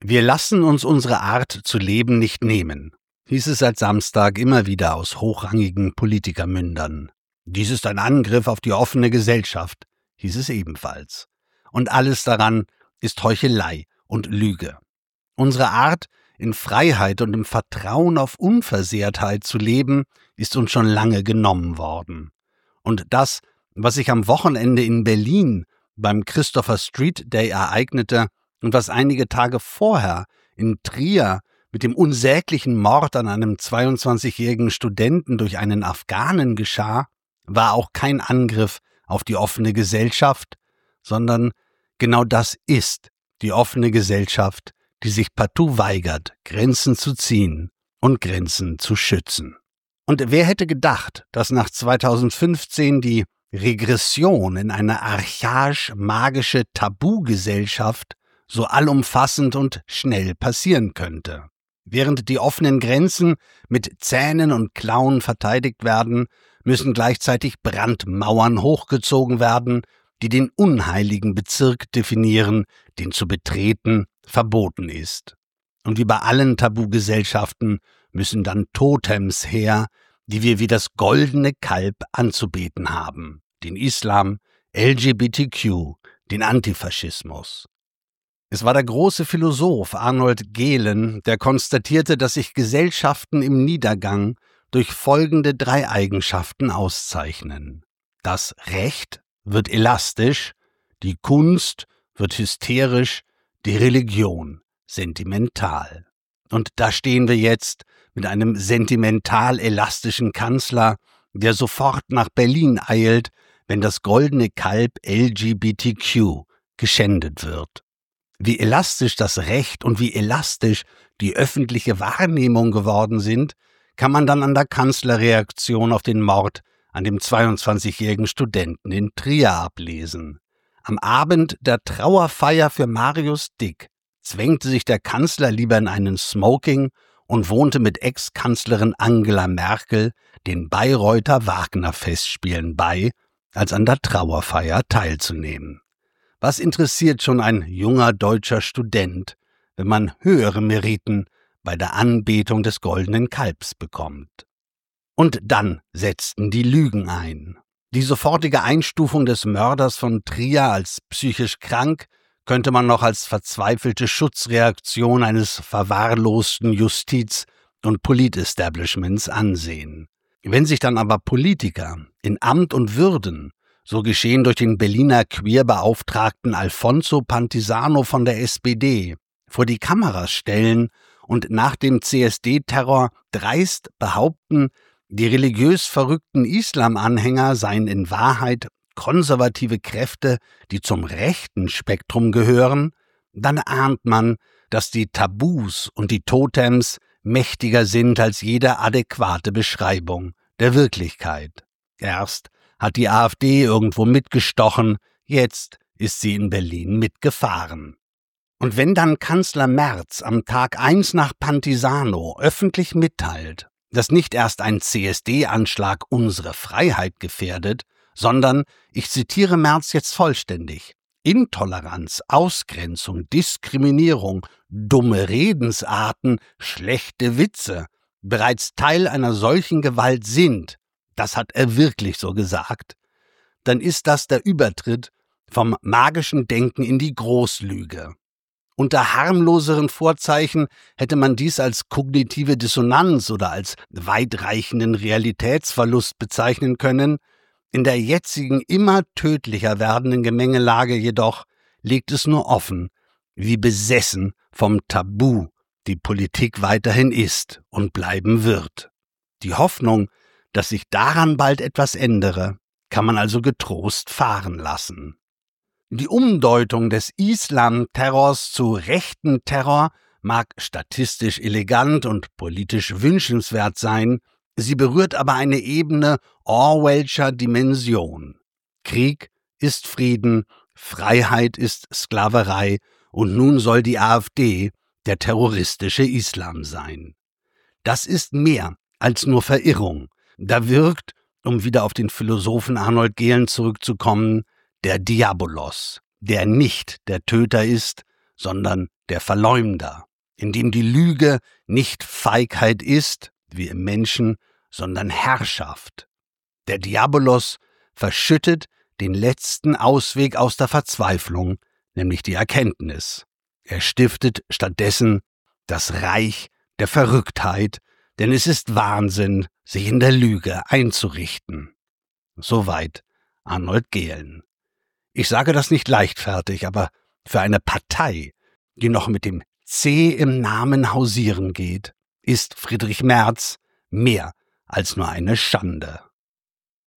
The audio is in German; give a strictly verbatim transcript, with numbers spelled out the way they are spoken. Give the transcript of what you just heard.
Wir lassen uns unsere Art zu leben nicht nehmen, hieß es seit Samstag immer wieder aus hochrangigen Politikermündern. Dies ist ein Angriff auf die offene Gesellschaft, hieß es ebenfalls. Und alles daran ist Heuchelei und Lüge. Unsere Art, in Freiheit und im Vertrauen auf Unversehrtheit zu leben, ist uns schon lange genommen worden. Und das, was sich am Wochenende in Berlin beim Christopher Street Day ereignete und was einige Tage vorher in Trier mit dem unsäglichen Mord an einem zweiundzwanzigjährigen Studenten durch einen Afghanen geschah, war auch kein Angriff auf die offene Gesellschaft, sondern genau das ist die offene Gesellschaft, die sich partout weigert, Grenzen zu ziehen und Grenzen zu schützen. Und wer hätte gedacht, dass nach zweitausendfünfzehn die Regression in eine archaisch-magische Tabugesellschaft so allumfassend und schnell passieren könnte. Während die offenen Grenzen mit Zähnen und Klauen verteidigt werden, müssen gleichzeitig Brandmauern hochgezogen werden, die den unheiligen Bezirk definieren, den zu betreten verboten ist. Und wie bei allen Tabugesellschaften müssen dann Totems her, die wir wie das goldene Kalb anzubeten haben, den Islam, L G B T Q, den Antifaschismus. Es war der große Philosoph Arnold Gehlen, der konstatierte, dass sich Gesellschaften im Niedergang durch folgende drei Eigenschaften auszeichnen. Das Recht wird elastisch, die Kunst wird hysterisch, die Religion sentimental. Und da stehen wir jetzt mit einem sentimental-elastischen Kanzler, der sofort nach Berlin eilt, wenn das goldene Kalb L G B T Q geschändet wird. Wie elastisch das Recht und wie elastisch die öffentliche Wahrnehmung geworden sind, kann man dann an der Kanzlerreaktion auf den Mord an dem zweiundzwanzigjährigen Studenten in Trier ablesen. Am Abend der Trauerfeier für Marius Dick zwängte sich der Kanzler lieber in einen Smoking und wohnte mit Ex-Kanzlerin Angela Merkel den Bayreuther Wagner-Festspielen bei, als an der Trauerfeier teilzunehmen. Was interessiert schon ein junger deutscher Student, wenn man höhere Meriten bei der Anbetung des goldenen Kalbs bekommt? Und dann setzten die Lügen ein. Die sofortige Einstufung des Mörders von Trier als psychisch krank könnte man noch als verzweifelte Schutzreaktion eines verwahrlosten Justiz- und Politestablishments ansehen. Wenn sich dann aber Politiker in Amt und Würden, so geschehen durch den Berliner Queerbeauftragten Alfonso Pantisano von der S P D, vor die Kameras stellen und nach dem C S D-Terror dreist behaupten, die religiös verrückten Islam-Anhänger seien in Wahrheit konservative Kräfte, die zum rechten Spektrum gehören, dann ahnt man, dass die Tabus und die Totems mächtiger sind als jede adäquate Beschreibung der Wirklichkeit. Erst hat die AfD irgendwo mitgestochen, jetzt ist sie in Berlin mitgefahren. Und wenn dann Kanzler Merz am Tag eins nach Pantisano öffentlich mitteilt, dass nicht erst ein C S D-Anschlag unsere Freiheit gefährdet, sondern, ich zitiere Merz jetzt vollständig, Intoleranz, Ausgrenzung, Diskriminierung, dumme Redensarten, schlechte Witze bereits Teil einer solchen Gewalt sind, das hat er wirklich so gesagt, dann ist das der Übertritt vom magischen Denken in die Großlüge. Unter harmloseren Vorzeichen hätte man dies als kognitive Dissonanz oder als weitreichenden Realitätsverlust bezeichnen können. In der jetzigen immer tödlicher werdenden Gemengelage jedoch liegt es nur offen, wie besessen vom Tabu die Politik weiterhin ist und bleiben wird. Die Hoffnung, dass sich daran bald etwas ändere, kann man also getrost fahren lassen. Die Umdeutung des Islam-Terrors zu rechten Terror mag statistisch elegant und politisch wünschenswert sein, sie berührt aber eine Ebene Orwellscher Dimension. Krieg ist Frieden, Freiheit ist Sklaverei und nun soll die AfD der terroristische Islam sein. Das ist mehr als nur Verirrung. Da wirkt, um wieder auf den Philosophen Arnold Gehlen zurückzukommen, der Diabolos, der nicht der Töter ist, sondern der Verleumder, in dem die Lüge nicht Feigheit ist, wie im Menschen, sondern Herrschaft. Der Diabolos verschüttet den letzten Ausweg aus der Verzweiflung, nämlich die Erkenntnis. Er stiftet stattdessen das Reich der Verrücktheit, denn es ist Wahnsinn, sich in der Lüge einzurichten. Soweit Arnold Gehlen. Ich sage das nicht leichtfertig, aber für eine Partei, die noch mit dem C im Namen hausieren geht, ist Friedrich Merz mehr als nur eine Schande.